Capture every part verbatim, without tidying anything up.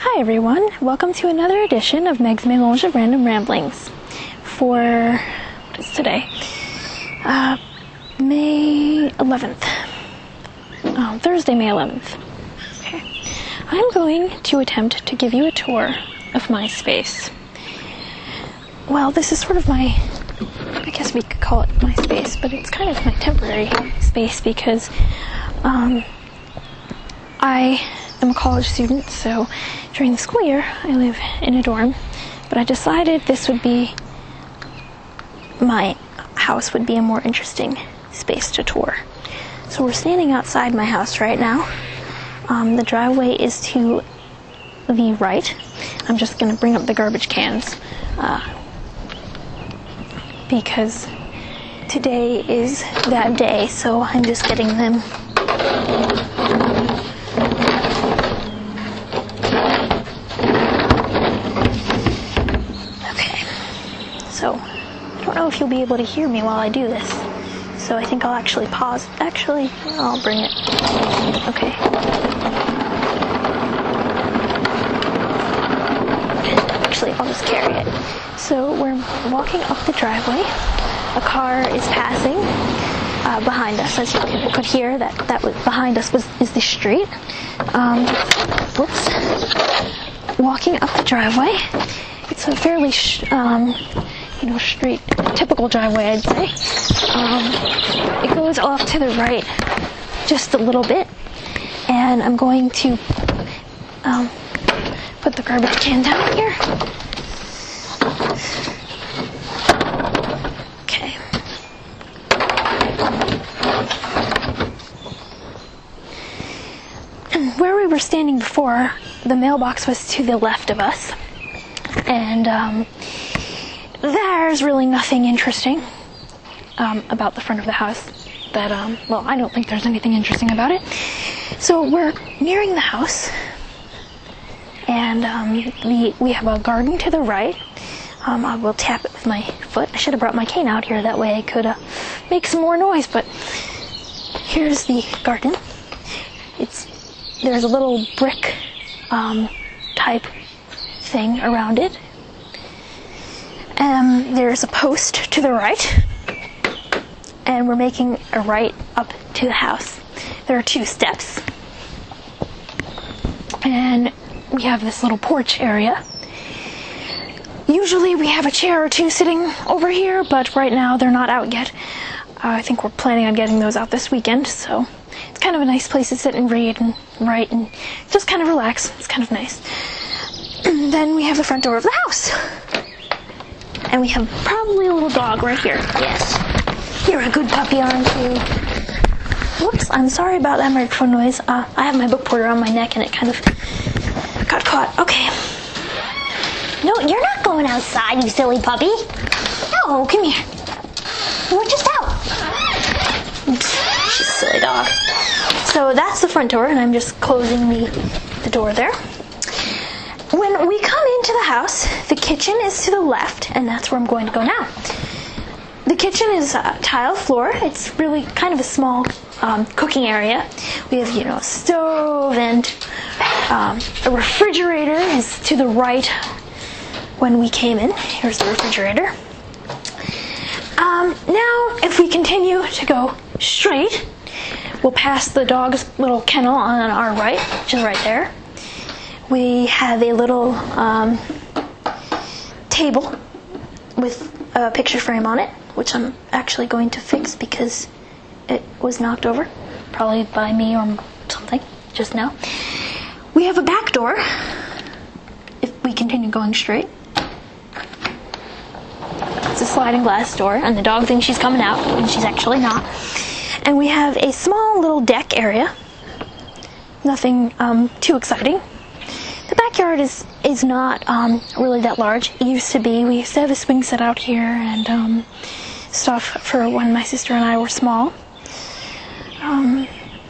Hi everyone, welcome to another edition of Meg's Melange of Random Ramblings for, what is today? Uh, May eleventh. Oh, Thursday, May eleventh. Okay. I'm going to attempt to give you a tour of my space. Well, this is sort of my, I guess we could call it my space, but it's kind of my temporary space because um, I am a college student, so during the school year I live in a dorm, but I decided this would be, my house would be a more interesting space to tour. So we're standing outside my house right now. Um, the driveway is to the right. I'm just going to bring up the garbage cans uh, because today is that day, so I'm just getting them. Okay, so I don't know if you'll be able to hear me while I do this, so I think I'll actually pause. Actually, I'll bring it. Okay. Actually, I'll just carry it. So we're walking up the driveway. A car is passing uh, behind us. As you could hear, that that was behind us was is the street. Um, whoops. Walking up the driveway. It's a fairly, sh- um, you know, street typical driveway, I'd say. Um, it goes off to the right just a little bit, and I'm going to um, put the garbage can down here. Okay. Where we were standing before, the mailbox was to the left of us, and um, there's really nothing interesting um, about the front of the house. That um, well, I don't think there's anything interesting about it. So we're nearing the house, and um, the, we have a garden to the right. Um, I will tap it with my foot. I should have brought my cane out here, that way I could uh, make some more noise, but here's the garden. It's there's a little brick um, type thing around it. Um, there's a post to the right, and we're making a right up to the house. There are two steps, and we have this little porch area. Usually we have a chair or two sitting over here, but right now they're not out yet. Uh, I think we're planning on getting those out this weekend, so it's kind of a nice place to sit and read and write and just kind of relax. It's kind of nice. Then we have the front door of the house. And we have probably a little dog right here. Yes. You're a good puppy, aren't you? Whoops, I'm sorry about that microphone noise. Uh, I have my book porter on my neck and it kind of got caught. Okay. No, you're not going outside, you silly puppy. No, come here. We're just out. She's a silly dog. So that's the front door, and I'm just closing the, the door there. When we come into the house, the kitchen is to the left, and that's where I'm going to go now. The kitchen is a tile floor. It's really kind of a small um, cooking area. We have, you know, a stove, and um, a refrigerator is to the right when we came in. Here's the refrigerator. Um, now, if we continue to go straight, we'll pass the dog's little kennel on our right, which is right there. We have a little um, table with a picture frame on it, which I'm actually going to fix because it was knocked over, probably by me or something, just now. We have a back door, if we continue going straight. It's a sliding glass door, and the dog thinks she's coming out, and she's actually not. And we have a small little deck area. Nothing um, too exciting. The backyard is, is not um, really that large. It used to be. We used to have a swing set out here and um, stuff for when my sister and I were small. Um,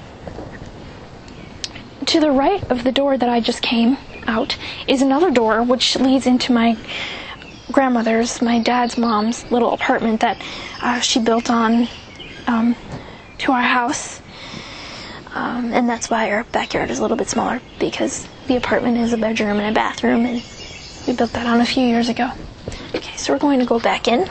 to the right of the door that I just came out is another door which leads into my grandmother's, my dad's mom's little apartment that uh, she built on um, to our house. Um, and that's why our backyard is a little bit smaller, because the apartment is a bedroom and a bathroom, and we built that on a few years ago. Okay, so we're going to go back in.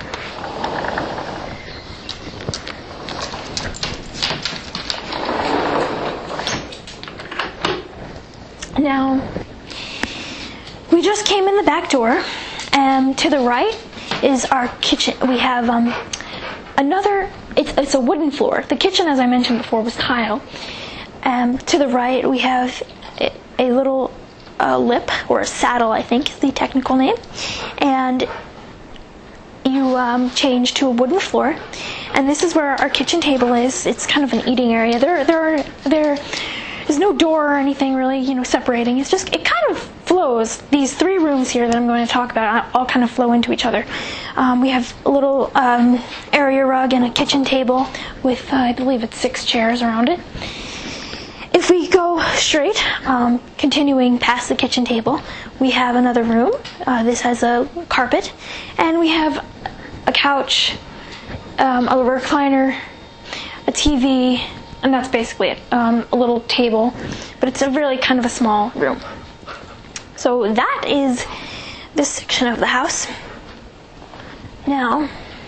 Now, we just came in the back door, and to the right is our kitchen. We have um, another, it's, it's a wooden floor. The kitchen, as I mentioned before, was tile. Um, to the right, we have a, a little uh, lip, or a saddle, I think is the technical name. And you um, change to a wooden floor. And this is where our kitchen table is. It's kind of an eating area. There, there are, there, there's no door or anything really, you know, separating. It's just, it kind of flows. These three rooms here that I'm going to talk about all kind of flow into each other. Um, we have a little um, area rug and a kitchen table with, uh, I believe it's six chairs around it. If we go straight, um, continuing past the kitchen table, we have another room. Uh, this has a carpet, and we have a couch, um, a recliner, a T V, and that's basically it. Um, a little table, but it's a really kind of a small room. So that is this section of the house. Now,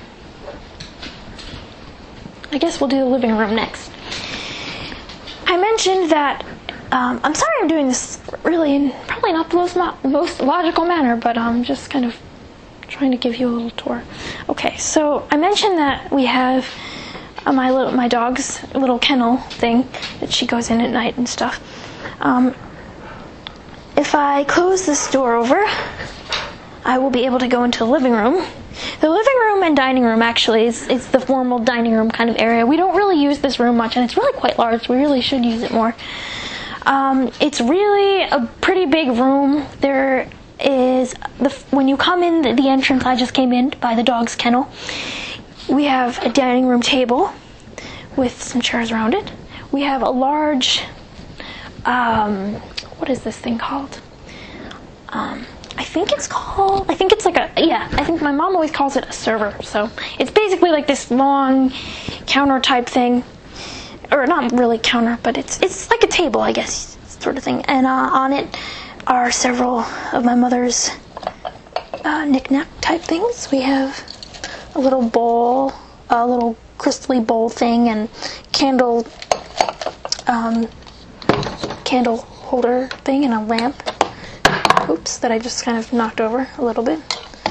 I guess we'll do the living room next. I mentioned that, um, I'm sorry I'm doing this really in probably not the most, most logical manner, but I'm um, just kind of trying to give you a little tour. Okay, so I mentioned that we have uh, my little, my dog's little kennel thing that she goes in at night and stuff. Um, if I close this door over, I will be able to go into the living room. The living room and dining room actually is, is the formal dining room kind of area. We don't really use this room much, and it's really quite large. We really should use it more. Um, it's really a pretty big room. There is, the when you come in the, the entrance, I just came in by the dog's kennel. We have a dining room table with some chairs around it. We have a large, um, what is this thing called? Um... I think it's called, I think it's like a, yeah, I think my mom always calls it a server. So it's basically like this long counter type thing, or not really counter, but it's it's like a table, I guess, sort of thing. And uh, on it are several of my mother's uh, knick-knack type things. We have a little bowl, a little crystally bowl thing, and candle, um, candle holder thing, and a lamp. Oops, that I just kind of knocked over a little bit.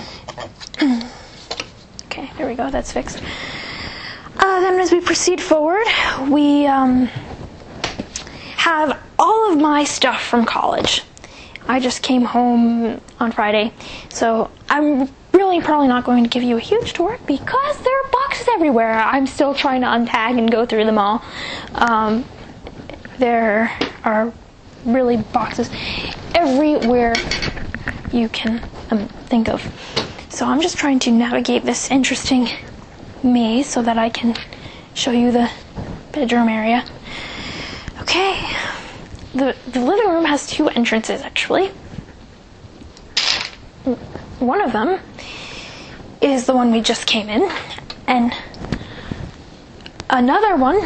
Okay, there we go, that's fixed. Uh, then as we proceed forward, we um, have all of my stuff from college. I just came home on Friday, so I'm really probably not going to give you a huge tour because there are boxes everywhere. I'm still trying to untag and go through them all. Um, there are really boxes everywhere you can um, think of. So I'm just trying to navigate this interesting maze so that I can show you the bedroom area. Okay, the, the living room has two entrances actually. One of them is the one we just came in, and another one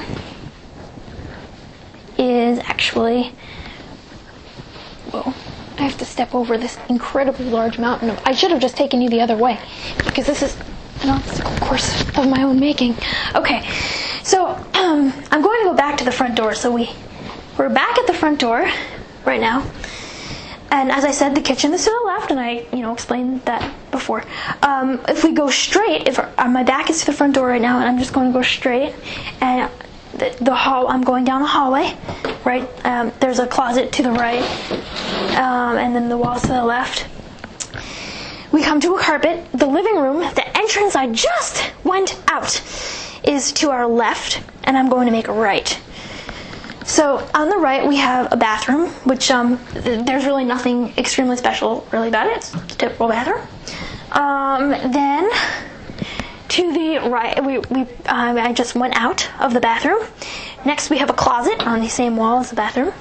is actually, whoa, I have to step over this incredibly large mountain. Of, I should have just taken you the other way, because this is an obstacle course of my own making. Okay, so um, I'm going to go back to the front door. So we, we're back at the front door right now. And as I said, the kitchen is to the left, and I, you know, explained that before. Um, if we go straight, if uh, my back is to the front door right now, and I'm just going to go straight, and the, the hall, I'm going down the hallway, right? Um, there's a closet to the right, um, and then the walls to the left. We come to a carpet. The living room, the entrance I just went out, is to our left, and I'm going to make a right. So on the right we have a bathroom, which um, th- there's really nothing extremely special really about it. It's a typical bathroom. Um, then to the right, we, we um, I just went out of the bathroom. Next we have a closet on the same wall as the bathroom.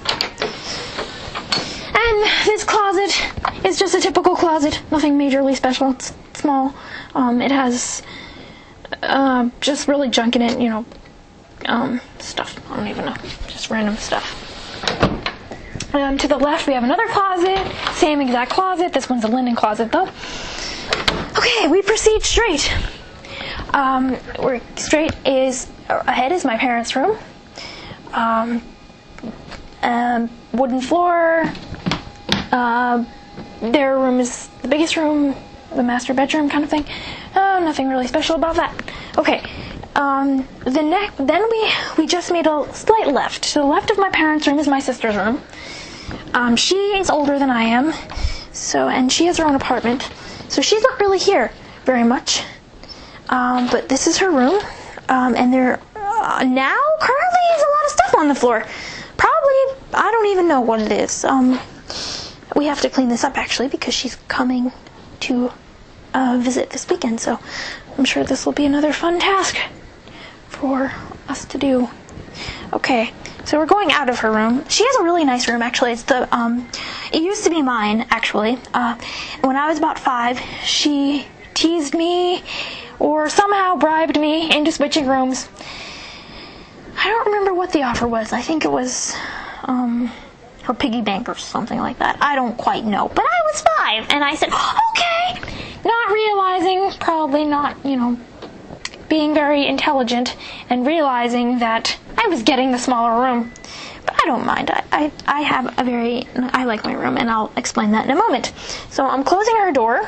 And this closet is just a typical closet, nothing majorly special. It's small. Um, it has uh, just really junk in it, you know. Um, stuff. I don't even know. Just random stuff. Um, to the left, we have another closet. Same exact closet. This one's a linen closet, though. Okay, we proceed straight. Um, we're straight is ahead is my parents' room. Um, um, wooden floor. Uh, their room is the biggest room, the master bedroom kind of thing. Uh, nothing really special about that. Okay. Um, the next, then we we just made a slight left. To the left of my parents' room is my sister's room. Um, she is older than I am, so and she has her own apartment, so she's not really here very much. Um, but this is her room, um, and there uh, now currently is a lot of stuff on the floor. Probably I don't even know what it is. Um, we have to clean this up actually because she's coming to uh, visit this weekend, so I'm sure this will be another fun task for us to do. Okay, so we're going out of her room. She has a really nice room, actually. It's the um, it used to be mine, actually. Uh, when I was about five, she teased me or somehow bribed me into switching rooms. I don't remember what the offer was. I think it was um, her piggy bank or something like that. I don't quite know, but I was five, and I said, okay, not realizing, probably not, you know, being very intelligent and realizing that I was getting the smaller room. But I don't mind. I, I, I have a very, I like my room, and I'll explain that in a moment. So I'm closing her door,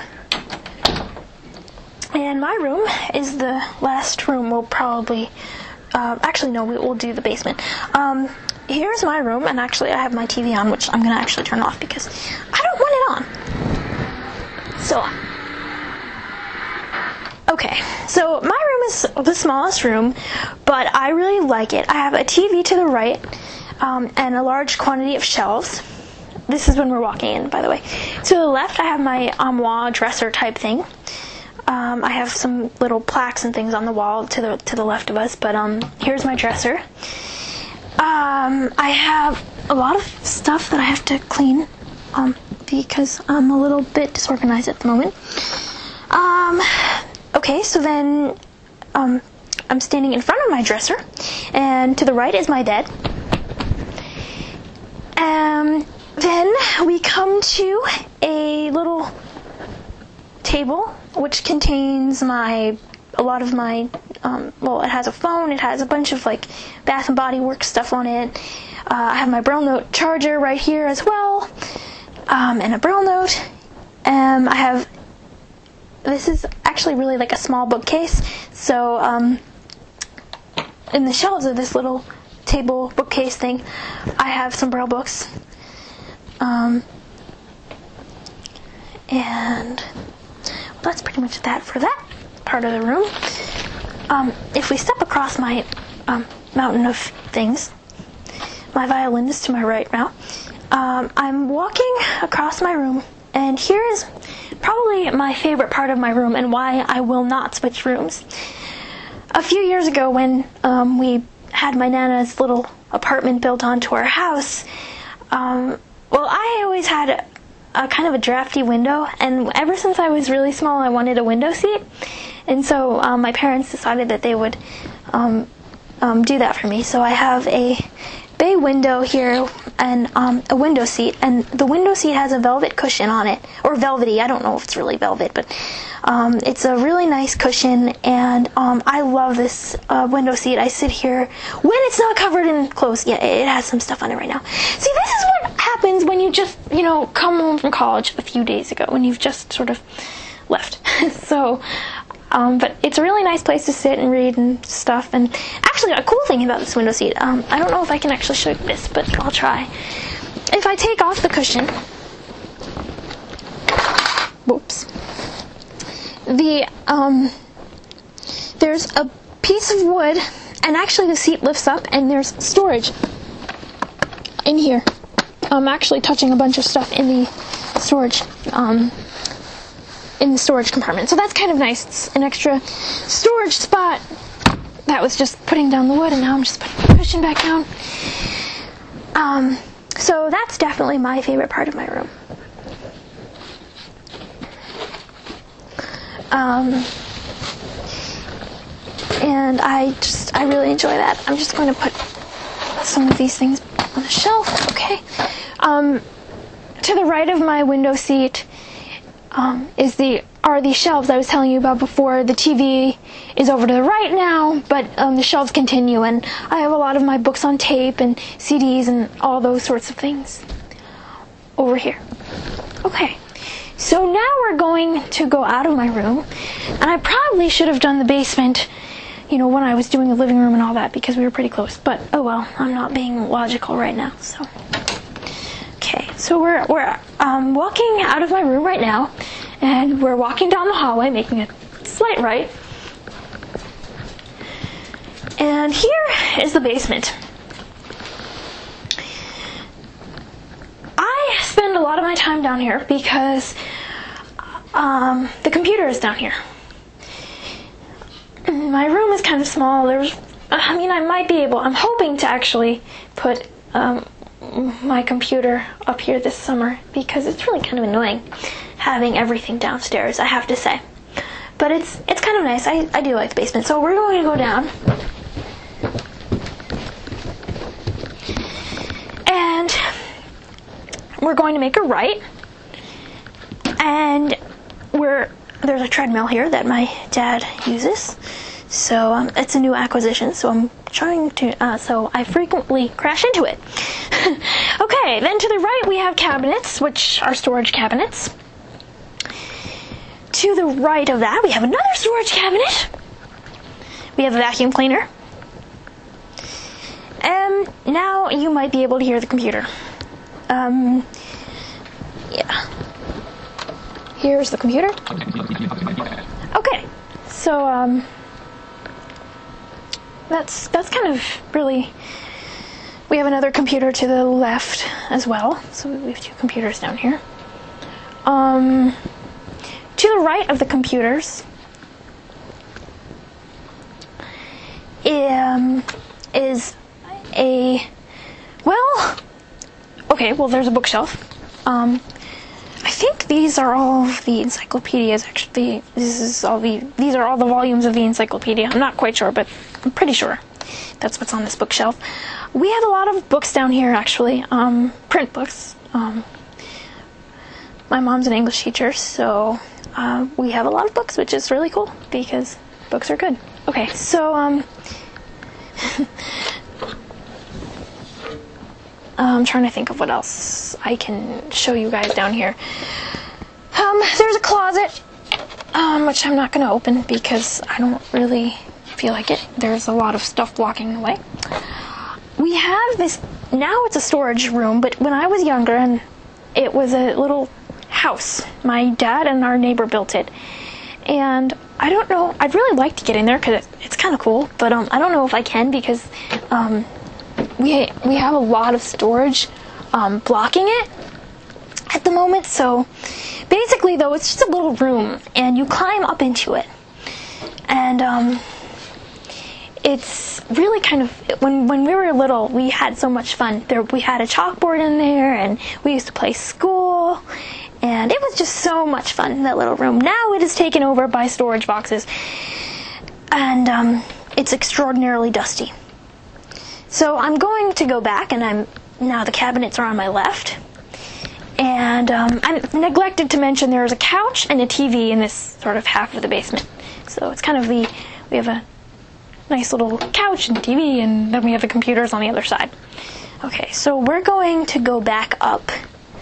and my room is the last room we'll probably, uh, actually no, we will do the basement. Um, here's my room, and actually I have my T V on, which I'm going to actually turn off because I don't want it on. So, okay, so my room is the smallest room, but I really like it. I have a T V to the right, um, and a large quantity of shelves. This is when we're walking in, by the way. To the left, I have my armoire dresser type thing. Um, I have some little plaques and things on the wall to the to the left of us, but um, here's my dresser. Um, I have a lot of stuff that I have to clean, um, because I'm a little bit disorganized at the moment. Um, okay, so then, um, I'm standing in front of my dresser, and to the right is my bed. Um, then we come to a little table, which contains my, a lot of my, um, well, it has a phone, it has a bunch of, like, Bath and Body Works stuff on it. Uh, I have my Braille Note charger right here as well, um, and a Braille Note. Um, I have, this is actually really like a small bookcase, so, um, in the shelves of this little table bookcase thing, I have some Braille books. Um, and that's pretty much that for that part of the room. Um, if we step across my um, mountain of things, my violin is to my right now. Um, I'm walking across my room, and here is probably my favorite part of my room and why I will not switch rooms. A few years ago when um, we had my Nana's little apartment built onto our house, um, well, I always had a, a kind of a drafty window, and ever since I was really small, I wanted a window seat, and so um, my parents decided that they would um, um, do that for me. So I have a bay window here and um, a window seat, and the window seat has a velvet cushion on it, or velvety. I don't know if it's really velvet, but um, it's a really nice cushion, and um, I love this uh, window seat. I sit here when it's not covered in clothes. Yeah, it has some stuff on it right now. See, this is what happens when you just, you know, come home from college a few days ago, when you've just sort of left. so, um, but it's a really nice place to sit and read and stuff. And actually, a cool thing about this window seat, um, I don't know if I can actually show you this, but I'll try. If I take off the cushion, whoops, the, um, there's a piece of wood, and actually the seat lifts up, and there's storage in here. I'm actually touching a bunch of stuff in the storage, um, in the storage compartment. So that's kind of nice. It's an extra storage spot. That was just putting down the wood, and now I'm just putting the cushion back down. Um, so that's definitely my favorite part of my room. Um, and I just, I really enjoy that. I'm just going to put some of these things on the shelf. Okay. Um, to the right of my window seat um, is the are the shelves I was telling you about before. The T V is over to the right now, but um, the shelves continue, and I have a lot of my books on tape and C Ds and all those sorts of things over here. Okay, so now we're going to go out of my room, and I probably should have done the basement, you know, when I was doing the living room and all that, because we were pretty close, but oh well, I'm not being logical right now, so. Okay, so we're, we're um, walking out of my room right now, and we're walking down the hallway, making a slight right. And here is the basement. I spend a lot of my time down here because um, the computer is down here. My room is kind of small. There's, I mean, I might be able, I'm hoping to actually put um, my computer up here this summer, because it's really kind of annoying having everything downstairs, I have to say. But it's it's kind of nice. I, I do like the basement. So we're going to go down. And we're going to make a right. And we're there's a treadmill here that my dad uses. So um, it's a new acquisition, so I'm trying to, uh, so I frequently crash into it. Okay, then to the right we have cabinets, which are storage cabinets. To the right of that we have another storage cabinet. We have a vacuum cleaner. And now you might be able to hear the computer. Um, yeah. Here's the computer. Okay, so, um... That's that's kind of really. We have another computer to the left as well, so we have two computers down here. Um, to the right of the computers um, is a well. Okay, well there's a bookshelf. Um, I think these are all of the encyclopedias. Actually, this is all the these are all the volumes of the encyclopedia. I'm not quite sure, but I'm pretty sure that's what's on this bookshelf. We have a lot of books down here, actually, um, print books. Um, my mom's an English teacher, so uh, we have a lot of books, which is really cool because books are good. Okay, so um, I'm trying to think of what else I can show you guys down here. Um, there's a closet, um, which I'm not going to open because I don't really feel like it. There's a lot of stuff blocking the way. We have this, now it's a storage room, but when I was younger, and it was a little house. My dad and our neighbor built it. And I don't know, I'd really like to get in there because it's kind of cool, but um, I don't know if I can because um, we we have a lot of storage um, blocking it at the moment. So basically, though, it's just a little room, and you climb up into it. And um, it's really kind of, when when we were little, we had so much fun. There, we had a chalkboard in there, and we used to play school. And it was just so much fun in that little room. Now it is taken over by storage boxes. And um, it's extraordinarily dusty. So I'm going to go back, and I'm now the cabinets are on my left. And um, I neglected to mention there's a couch and a T V in this sort of half of the basement. So it's kind of the, we have a nice little couch and T V, and then we have the computers on the other side. Okay, so we're going to go back up.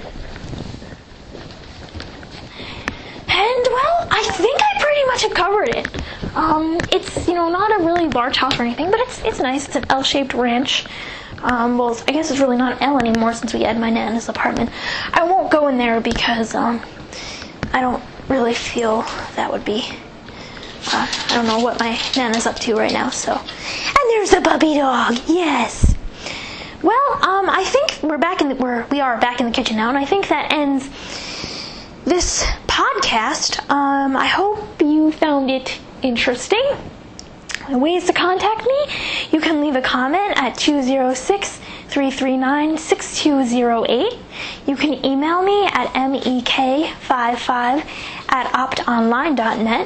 And, well, I think I pretty much have covered it. Um, it's, you know, not a really large house or anything, but it's it's nice. It's an L-shaped ranch. Um, well, I guess it's really not an L anymore since we had my Nana's apartment. I won't go in there because um, I don't really feel that would be... Uh, I don't know what my Nana's up to right now, so... And there's the puppy dog, yes! Well, um, I think we're back in the... We're, we are back in the kitchen now, and I think that ends this podcast. Um, I hope you found it interesting. Ways to contact me: you can leave a comment at two oh six, three three nine, six two oh eight. You can email me at mek fifty-five at optonline dot net.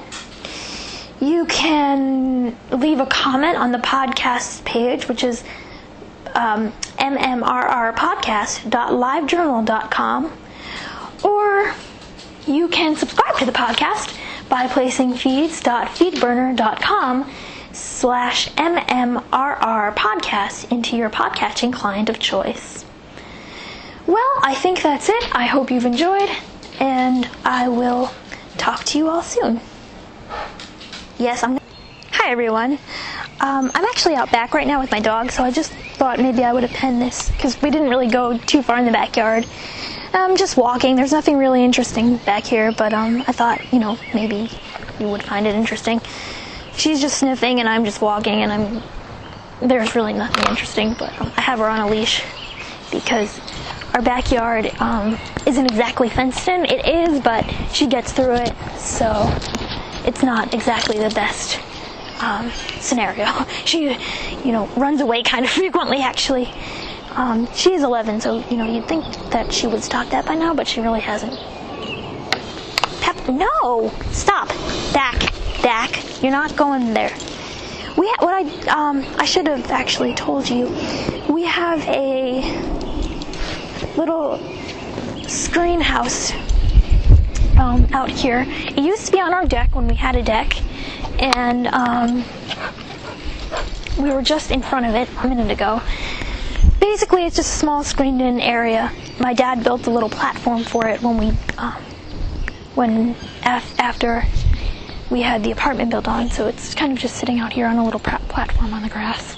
You can leave a comment on the podcast page, which is um, m m r r podcast dot live journal dot com, or you can subscribe to the podcast by placing feeds dot feedburner dot com slash m m r r podcast into your podcatching client of choice. Well, I think that's it. I hope you've enjoyed, and I will talk to you all soon. Yes, I'm... Hi, everyone. Um, I'm actually out back right now with my dog, so I just thought maybe I would append this, because we didn't really go too far in the backyard. I'm just walking. There's nothing really interesting back here, but um, I thought, you know, maybe you would find it interesting. She's just sniffing, and I'm just walking, and I'm... There's really nothing interesting, but um, I have her on a leash, because our backyard um, isn't exactly fenced in. It is, but she gets through it, so it's not exactly the best um, scenario. She, you know, runs away kind of frequently, actually. Um, she is eleven, so, you know, you'd think that she would stop that by now, but she really hasn't. Pep- no! Stop! Dak! Dak! You're not going there. We ha- what I, um, I should have actually told you. We have a little screen house um, out here. It used to be on our deck when we had a deck, and um, we were just in front of it a minute ago. Basically, it's just a small screened-in area. My dad built a little platform for it when we, um, when af- after we had the apartment built on. So it's kind of just sitting out here on a little pra- platform on the grass.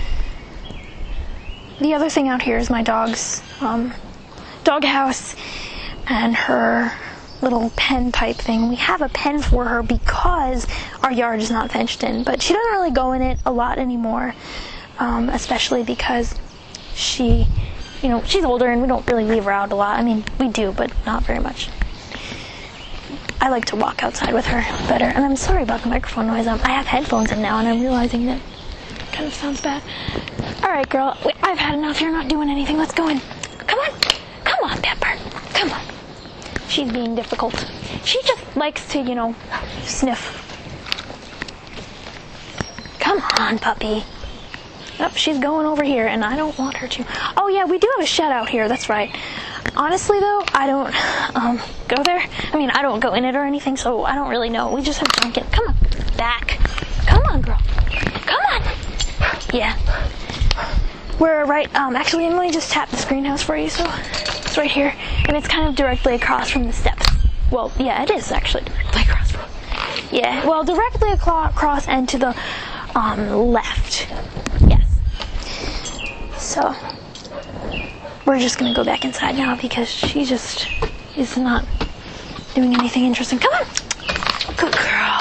The other thing out here is my dog's um, dog house and her little pen type thing. We have a pen for her because our yard is not fenced in, but she doesn't really go in it a lot anymore, um, especially because she, you know, she's older and we don't really leave her out a lot. I mean, we do, but not very much. I like to walk outside with her better, and I'm sorry about the microphone noise. Um, I have headphones in now, and I'm realizing that it kind of sounds bad. Alright, girl, wait, I've had enough. You're not doing anything. Let's go in. Come on. Come on, Pepper. Come on. She's being difficult. She just likes to, you know, sniff. Come on, puppy. Oh, she's going over here, and I don't want her to. Oh, yeah, we do have a shed out here. That's right. Honestly, though, I don't um, go there. I mean, I don't go in it or anything, so I don't really know. We just have junk in. Come on. Back. Come on, girl. Come on. Yeah. We're right, um, actually, Emily just tapped the screen house for you, so it's right here. And it's kind of directly across from the steps. Well, yeah, it is actually directly across from. Yeah, well, directly across and to the um, left. Yes. So, we're just going to go back inside now because she just is not doing anything interesting. Come on. Good girl.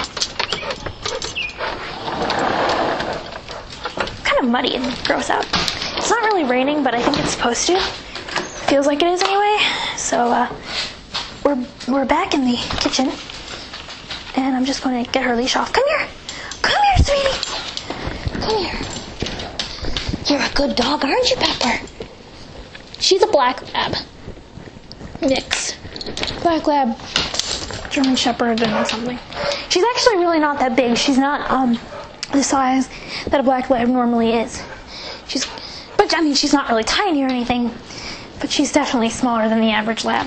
It's kind of muddy and gross out. It's not really raining, but I think it's supposed to. Feels like it is anyway. So uh, we're we're back in the kitchen, and I'm just going to get her leash off. Come here, come here, sweetie. Come here. You're a good dog, aren't you, Pepper? She's a black lab. Mix. Black lab, German Shepherd, and something. She's actually really not that big. She's not um the size that a black lab normally is. She's But, I mean, she's not really tiny or anything, but she's definitely smaller than the average lab.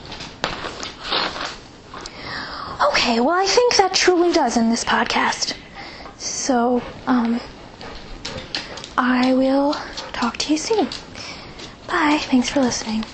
Okay, well, I think that truly does end this podcast. So, um, I will talk to you soon. Bye. Thanks for listening.